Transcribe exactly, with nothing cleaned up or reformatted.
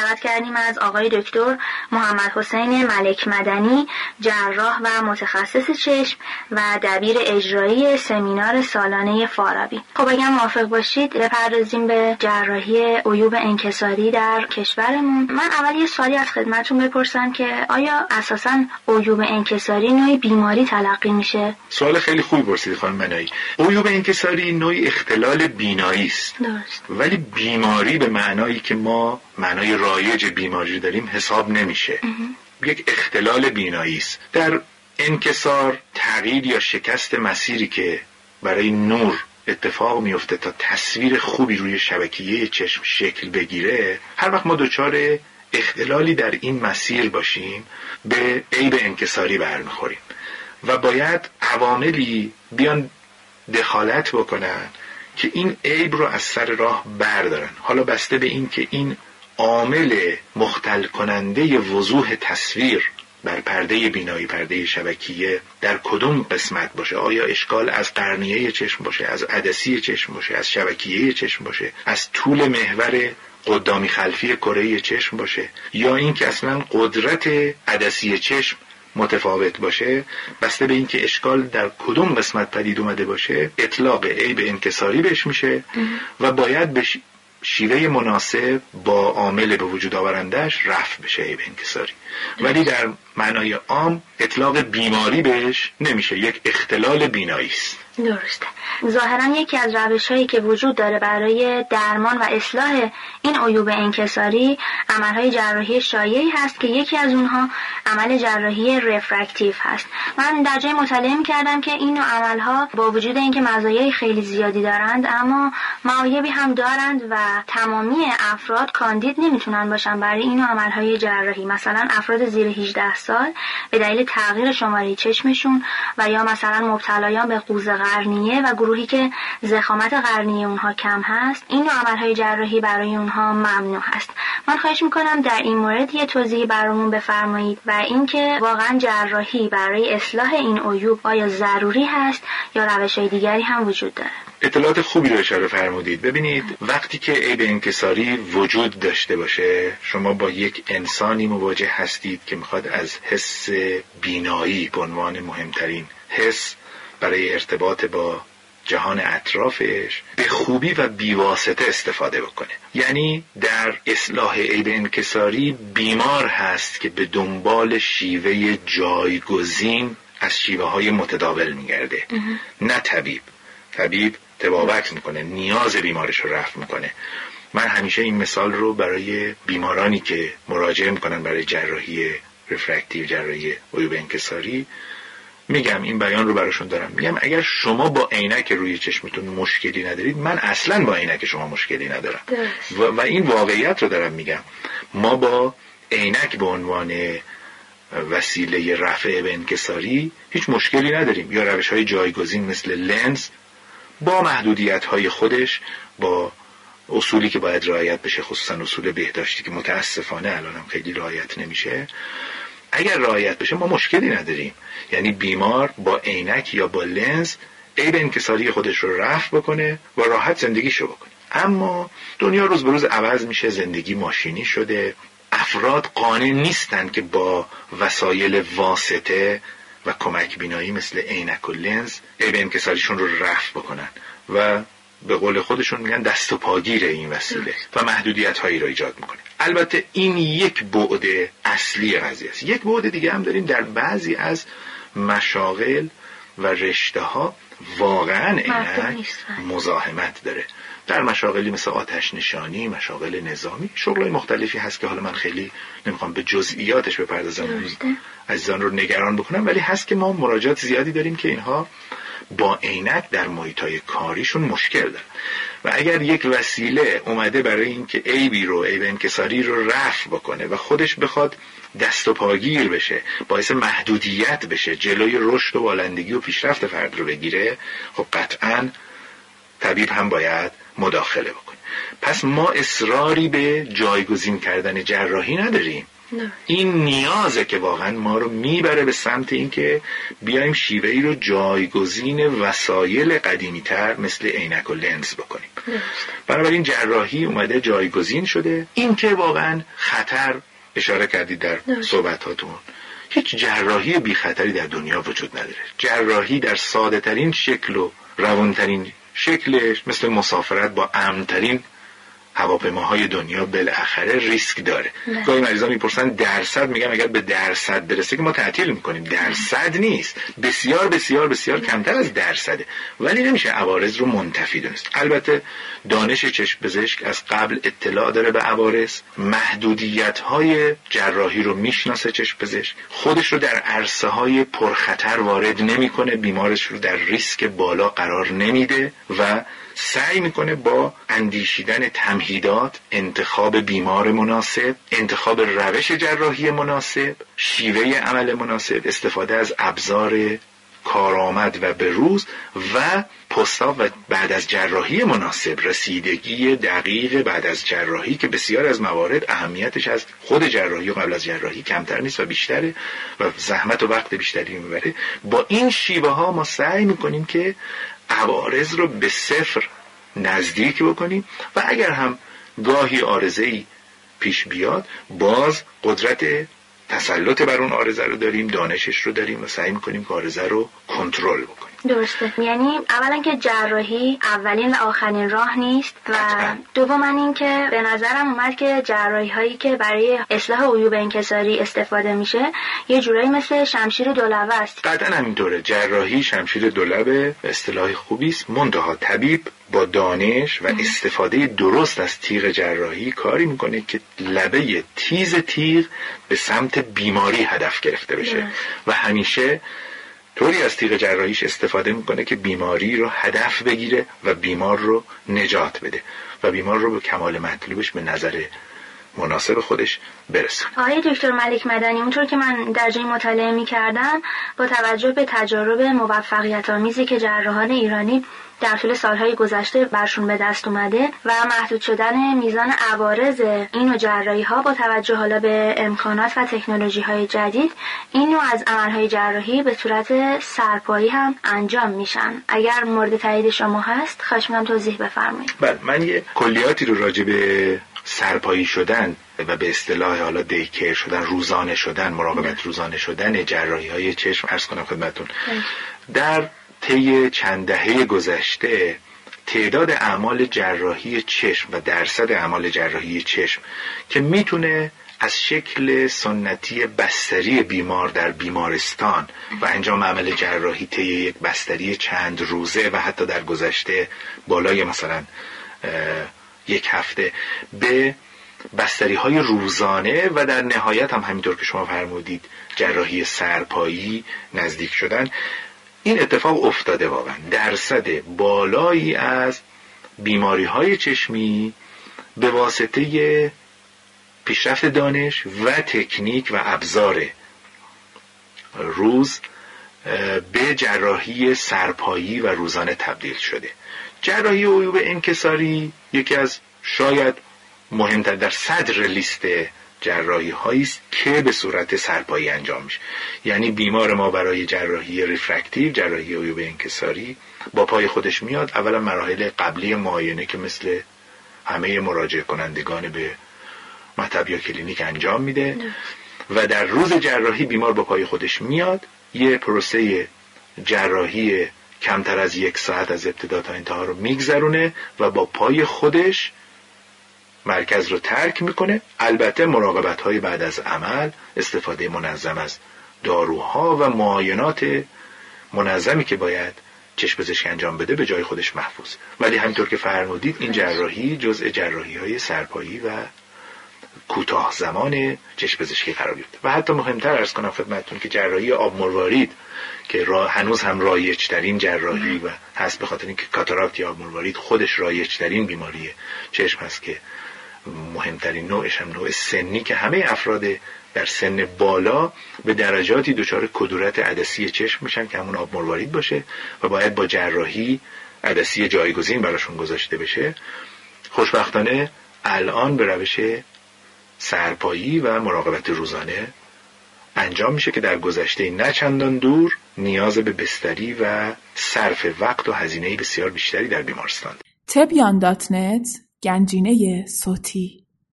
دعوت کردیم از آقای دکتر محمد حسین ملک مدنی، جراح و متخصص چشم و دبیر اجرایی سمینار سالانه فارابی. خب اگر موافق باشید بپردازیم به جراحی عیوب انکساری در کشورمون. من اول یه سوالی از خدمتتون بپرسم که آیا اساساً عیوب انکساری نوعی بیماری تلقی میشه؟ سوال خیلی خوبی پرسیدید خانم منایی. عیوب انکساری نوعی اختلال بینایی است. درست. ولی بیماری به معنایی که ما معنای رایج بیماری داریم حساب نمیشه. اه. یک اختلال بینایی است. در انکسار تغییر یا شکست مسیری که برای نور اتفاق میفته تا تصویر خوبی روی شبکیه چشم شکل بگیره، هر وقت ما دچار اختلالی در این مسیر باشیم به عیب انکساری برمیخوریم و باید عواملی بیان دخالت بکنن که این عیب رو از سر راه بردارن. حالا بسته به این که این عامل مختل کننده وضوح تصویر بر پرده بینایی، پرده شبکیه در کدوم قسمت باشه، آیا اشکال از قرنیه چشم باشه، از عدسی چشم باشه، از شبکیه چشم باشه، از طول محور قدامی خلفی کره چشم باشه، یا این که اصلا قدرت عدسی چشم متفاوت باشه، بسته به این که اشکال در کدوم قسمت پدید اومده باشه اطلاق عیب انکساری بهش میشه و باید به شیوه مناسب با عامل به وجود آورندش رفع بشه عیب انکساری. ولی در معنای عام اطلاق بیماری بهش نمیشه، یک اختلال بینایی است. درسته. ظاهرا یکی از روش‌هایی که وجود داره برای درمان و اصلاح این عیوب انکساری عمل‌های جراحی شایعی هست که یکی از اونها عمل جراحی رفرکتیو هست. من در جای مطالعه می‌کردم که این نوع عمل‌ها با وجود اینکه مزایای خیلی زیادی دارند اما معایبی هم دارند و تمامی افراد کاندید نمیتونن باشن برای این نوع عمل‌های جراحی. مثلا افراد زیر هجده سال به دلیل تغییر شماره چشمشون و یا مثلا مبتلایان به قوز قرنیه و گروهی که ضخامت قرنیه اونها کم هست، این نوع عمل‌های جراحی برای اونها ممنوع هست. من خواهش میکنم در این مورد یه توضیحی برامون بفرمایید و اینکه واقعا جراحی برای اصلاح این عیوب آیا ضروری هست یا روش‌های دیگری هم وجود داره؟ اطلاعات خوبی رو اشاره فرمودید. ببینید وقتی که عیب انکساری وجود داشته باشه، شما با یک انسانی مواجه هستید که میخواد از حس بینایی به عنوان مهمترین حس برای ارتباط با جهان اطرافش به خوبی و بیواسطه استفاده بکنه. یعنی در اصلاح عیب انکساری بیمار هست که به دنبال شیوه جایگزین از شیوه های متداول میگرده، نه طبیب. طبیب تبابت میکنه، نیاز بیمارش رو رفع میکنه. من همیشه این مثال رو برای بیمارانی که مراجعه میکنن برای جراحی رفرکتیو، جراحی عیوب انکساری میگم، این بیان رو براشون دارم میگم اگر شما با عینک روی چشمتون مشکلی ندارید، من اصلا با عینک شما مشکلی ندارم و, و این واقعیت رو دارم میگم. ما با عینک به عنوان وسیله رفع به انکساری هیچ مشکلی نداریم، یا روش های جایگزین مثل لنز با محدودیت های خودش، با اصولی که باید رعایت بشه، خصوصا اصول بهداشتی که متاسفانه الان هم خیلی رعایت نمیشه. اگر رعایت بشه ما مشکلی نداریم، یعنی بیمار با عینک یا با لنز عیب انکساری خودش رو رفع بکنه و راحت زندگیشو بکنه. اما دنیا روز به روز عوض میشه، زندگی ماشینی شده، افراد قانع نیستن که با وسایل واسطه و کمک بینایی مثل عینک و لنز عیب انکساریشون رو رفع بکنن و به قول خودشون میگن دست و پاگیر این وسیله و محدودیت هایی را ایجاد میکنه. البته این یک بعد اصلی قضیه است. یک بعد دیگه هم داریم، در بعضی از مشاغل و رشته ها واقعا عینک مزاحمت داره. در مشاغلی مثل آتش نشانی، مشاغل نظامی، شغلای مختلفی هست که حالا من خیلی نمیخوام به جزئیاتش بپردازم، عزیزان رو نگران بکنم، ولی هست که ما مراجعات زیادی داریم که اینها با عینک در محیطای کاریشون مشکل دارن و اگر یک وسیله اومده برای اینکه عیبی رو، عیب انکساری رو رفع بکنه و خودش بخواد دست و پاگیر بشه، باعث محدودیت بشه، جلوی رشد و بالندگی و پیشرفت فرد رو بگیره، خب قطعاً طبیب هم باید مداخله بکنه. پس ما اصراری به جایگزین کردن جراحی نداریم، نه. این نیازه که واقعا ما رو میبره به سمت این که بیایم شیوه ای رو جایگزین وسایل قدیمی تر مثل عینک و لنز بکنیم. نه. بنابراین جراحی اومده جایگزین شده. این که واقعا خطر اشاره کردید در صحبتاتون، هیچ جراحی بی خطری در دنیا وجود نداره. جراحی در ساده ترین شکل و روان ترین شکلش مثل مسافرت با امن ترین هواپیماهای دنیا بالاخره ریسک داره. گاهی مریضا میپرسن درصد، میگم اگر به درصد برسه که ما تعطیل میکنیم. درصد نیست، بسیار بسیار بسیار کمتر از درصده، ولی نمیشه عوارض رو منتفی دونست. البته دانش چشم پزشک از قبل اطلاع داره به عوارض، محدودیت های جراحی رو میشناسه چشم پزشک، خودش رو در عرصه های پرخطر وارد نمیکنه، بیمارش رو در ریسک بالا قرار نمیده و سعی میکنه با اندیشیدن تمهیدات، انتخاب بیمار مناسب، انتخاب روش جراحی مناسب، شیوه عمل مناسب، استفاده از ابزار کارآمد و بروز و پست‌آپ و بعد از جراحی مناسب، رسیدگی دقیق بعد از جراحی که بسیار از موارد اهمیتش از خود جراحی و قبل از جراحی کمتر نیست و بیشتره و زحمت و وقت بیشتری میبره. با این شیوه ها ما سعی میکنیم که عوارض رو به صفر نزدیک بکنیم و اگر هم گاهی عارضه‌ای پیش بیاد باز قدرت تسلط بر اون عارضه رو داریم، دانشش رو داریم و سعی میکنیم که عارضه رو کنترل بکنیم. درسته. یعنی اولا که جراحی اولین و آخرین راه نیست و دوما این که به نظرم اومد که جراحی هایی که برای اصلاح عیوب انکساری استفاده میشه یه جورایی مثل شمشیر دولبه است. قطعا همینطوره. جراحی شمشیر دولبه اصطلاح خوبی است، منتها طبیب با دانش و استفاده درست از تیغ جراحی کاری میکنه که لبه تیز تیغ به سمت بیماری هدف گرفته بشه و همیشه طوری از تیغ جراحیش استفاده میکنه که بیماری رو هدف بگیره و بیمار رو نجات بده و بیمار رو به کمال مطلوبش به نظر مناسب خودش برسونه. آقای دکتر ملک مدنی، اونطور که من در جای مطالعه میکردم با توجه به تجارب موفقیت آمیزی که جراحان ایرانی در طول سالهای گذشته برشون به دست اومده و محدود شدن میزان عوارض این نوع جراحی ها با توجه حالا به امکانات و تکنولوژی های جدید، این نوع از عملهای جراحی به صورت سرپایی هم انجام میشن. اگر مورد تایید شما هست خواهش می‌کنم توضیح بفرمایید. بله، من یه کلیاتی رو راجع به سرپایی شدن و به اصطلاح حالا دیکر شدن، روزانه شدن، مراقبت روزانه شدن جراحی های چشم عرض کنم خدمتتون. در طی چند دهه گذشته تعداد اعمال جراحی چشم و درصد اعمال جراحی چشم که میتونه از شکل سنتی بستری بیمار در بیمارستان و انجام عمل جراحی طی یک بستری چند روزه و حتی در گذشته بالای مثلا یک هفته به بستری های روزانه و در نهایت هم همینطور که شما فرمودید جراحی سرپایی نزدیک شدن، این اتفاق افتاده. واقعا درصد بالایی از بیماری های چشمی به واسطه پیشرفت دانش و تکنیک و ابزار روز به جراحی سرپایی و روزانه تبدیل شده. جراحی عیوب انکساری یکی از شاید مهمتر در صدر لیست جراحی هایی است که به صورت سرپایی انجام میشه. یعنی بیمار ما برای جراحی ریفرکتیو، جراحی عیوب انکساری با پای خودش میاد، اولا مراحل قبلی معاینه که مثل همه مراجعه کنندگان به مطب یا کلینیک انجام میده نه. و در روز جراحی بیمار با پای خودش میاد، یه پروسه جراحی کمتر از یک ساعت از ابتدا تا انتها رو میگذرونه و با پای خودش مرکز رو ترک میکنه. البته مراقبت های بعد از عمل، استفاده منظم از داروها و معاینات منظمی که باید چشم پزشک انجام بده به جای خودش محفوظ. ولی همینطور که فرمودید این جراحی جزء جراحی های سرپایی و کوتاه زمان چشم پزشکی قرار گرفته. و حتی مهمتر عرض کنم خدمتتون که جراحی آب مروارید که را هنوز هم رایج‌ترین جراحی و هست، به خاطر اینکه کاتاراکت یا آب مروارید خودش رایج‌ترین بیماری چشم هست که مهمترین نوعش هم نوع سنی که همه افراد در سن بالا به درجاتی دچار کدورت عدسی چشم میشن که همون آب مروارید باشه و باید با جراحی عدسی جایگزین براشون گذاشته بشه. خوشبختانه الان به روش سرپایی و مراقبت روزانه انجام میشه که در گذشته نه چندان دور نیاز به بستری و صرف وقت و هزینه بسیار بیشتری در بیمارستان. تبیان دات نت گنجینه صوتی.